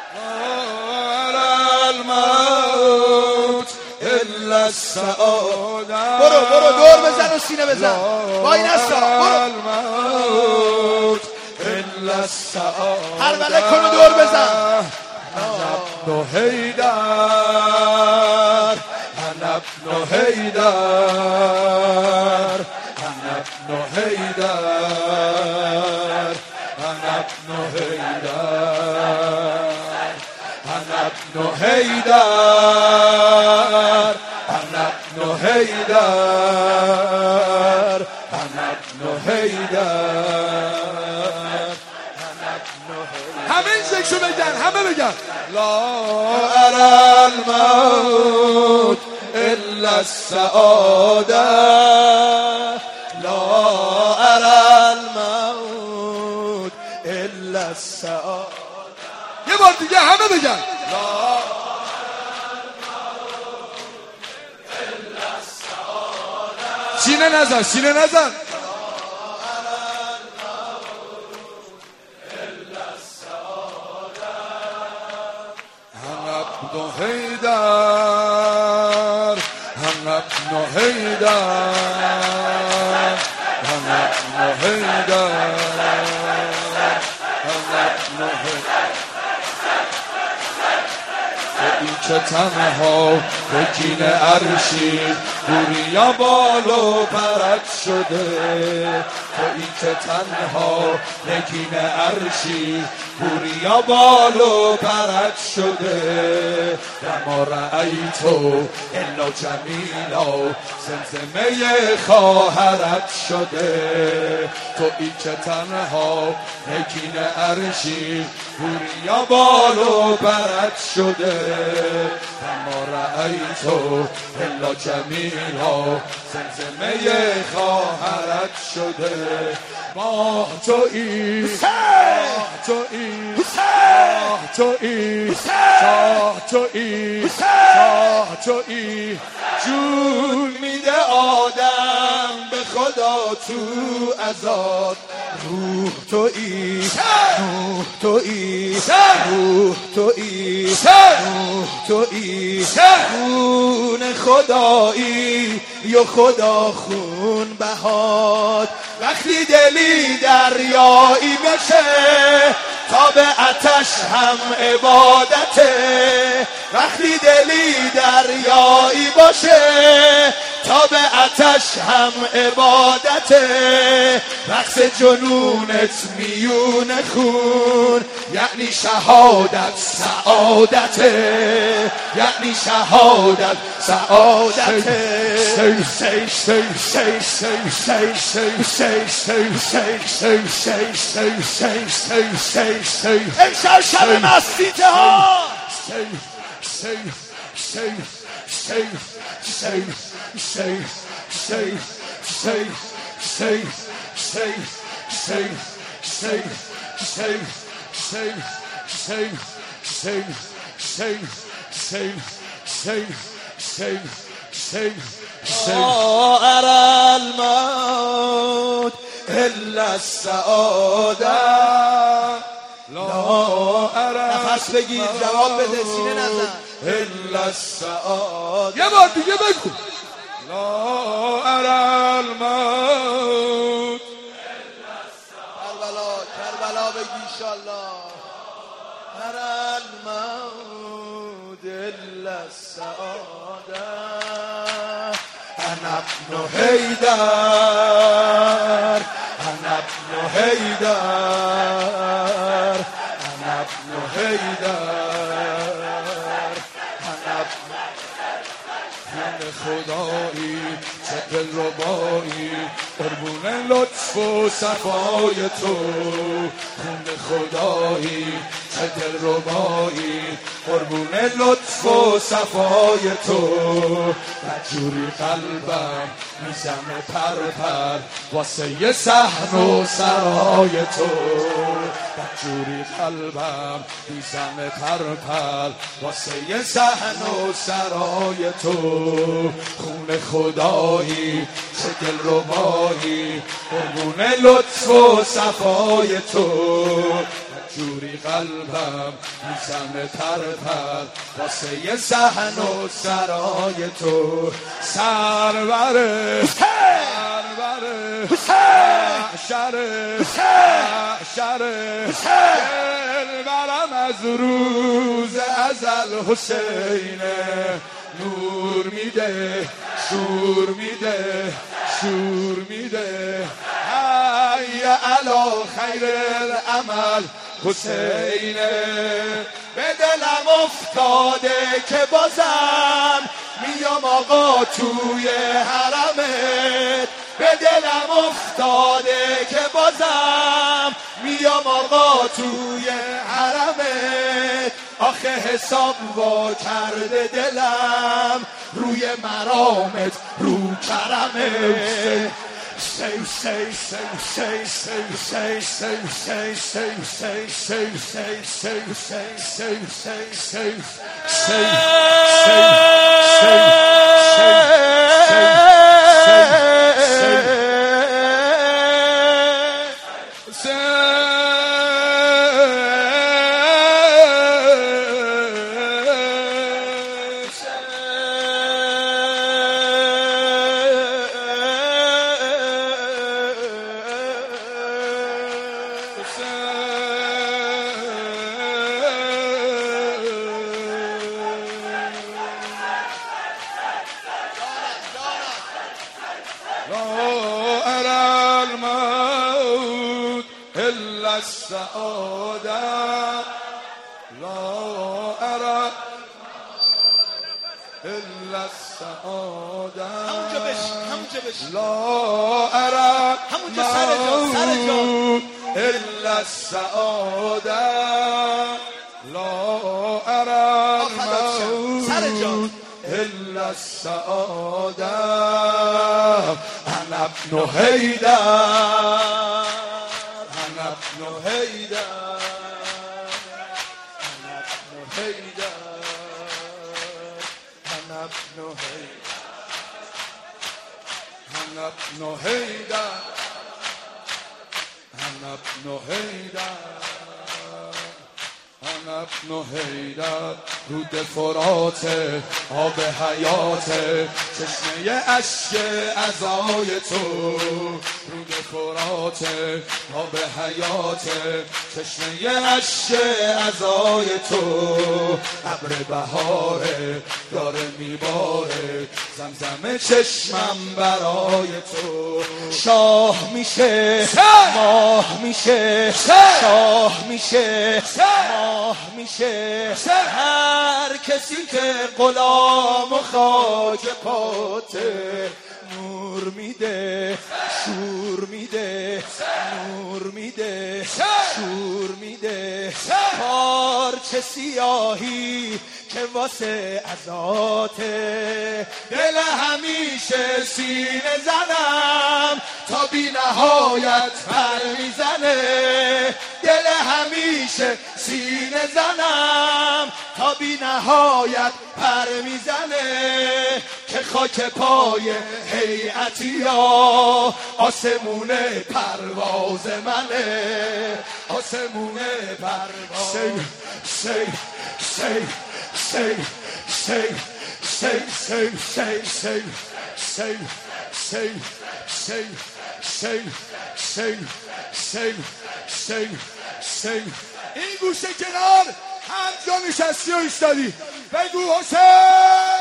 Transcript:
الا السعاده. برو دور بزن و سینه بزن. وای نستا برو. الموت الا السعاده. هر وله کن و دور بزن. انا ابن حیدر، انا ابن حیدر، انا ابن حیدر، انا ابن حیدر، انا ابن حیدر، انا ابن حیدر، انا ابن حیدر. همه این ذکرشو بگن، همه بگن. لا ارى الموت الا السعاده، لا ارى الموت الا السعاده. یه بار دیگه همه بگن. سینه نزن، سینه نزن. ابن حیدر، انا ابن حیدر، انا ابن حیدر، انا ابن حیدر. این که تنها به گین عرشی گوریا بالو پرد شده، تو این که تنها به گین عرشی گوریا بالو پرد شده. و ما رأیتو الا جمیلا، زمزمه خواهرت شده. تو این که تنها به گین عرشی گوریا بالو پرد شده. اما رأیتو الا جمیلا، زمزمه خواهرت شده. ماه تویی، ماه تویی، ماه تویی، شاه تویی، شاه تویی. جون میده آدم به خدا تو ازاد. روح تویی، روح تویی، روح تویی، روح تویی. خون خدایی یا خدا خون بهاد. وقتی دلی دریایی بشه تا به آتش هم عبادته. وقتی دلی دریایی باشه تا به آتش هم عبادته. رقص جنونت میون خون یعنی شهادت سعادته، یعنی شهادت سعادته. امشب شب مستیته ها. أرى الموت إلا السعادة. لا أرى نفس بگیر، جواب بده، سینه نزن. إلا السعادة. یه بار دیگه بگو. لا أرى الموت. کربلا بگی انشالله. أرى الموت إلا السعادة. أنا ابن حيدر، أنا ابن حيدر، أنا ابن حيدر، أنا ابن خون خدایی چه دلربایی، قربون لطف و صفای تو. خون خدایی چه دلربایی، قربون لطف و صفای تو. بجوری قلبم میزنه پرپر واسه یه صحن و سرای تو. بجوری قلبم میزنه پرپر واسه یه صحن و سرای تو. خون خدایی چه دلربایی، قربون لطف و صفای تو. جوری قلبم میزنه تر واسه صحن و سرای تو سرور محشر دلبرم از روز ازل حسینه نور میده شور میده ای علا خیر العمل حسینه به دلم افتاده که بازم میام آقا توی حرمت به دلم افتاده که بازم میام آقا توی حرمت آخه حساب وا کرده دلم روی مرامت رو کرمت لا أرى الموت إلا السعادة لا أرى إلا السعادة لا أرى الموت إلا السعادة لا أرى الموت إلا السعادة أنا ابن حيدر أنا ابن حيدر أنا ابن حيدر أنا ابن حيدر أنا ابن حيدر أنا ابن حيدر أنا ابن حیدر رود فرات آب حیات چشمه اشک عزای تو رود فرات آب حیات چشمه اشک عزای تو ابر بهاره داره میباره زمزم چشمم برای تو شاه میشه ماه میشه شاه میشه ماه میشه هر کسی که غلام و خاک پاته نور میده شور میده نور میده شور میده پارچه سیاهی که واسه عزاته دل همیشه سینه زنم تا بی نهایت پر میزنه دل همیشه سینه زنم تا بی نهایت پر میزنه که خاک پای هیئتی ها آسمون پرواز منه آسمون پرواز این گوشه کنار هم جا نشستی و ایستادی بگو حسین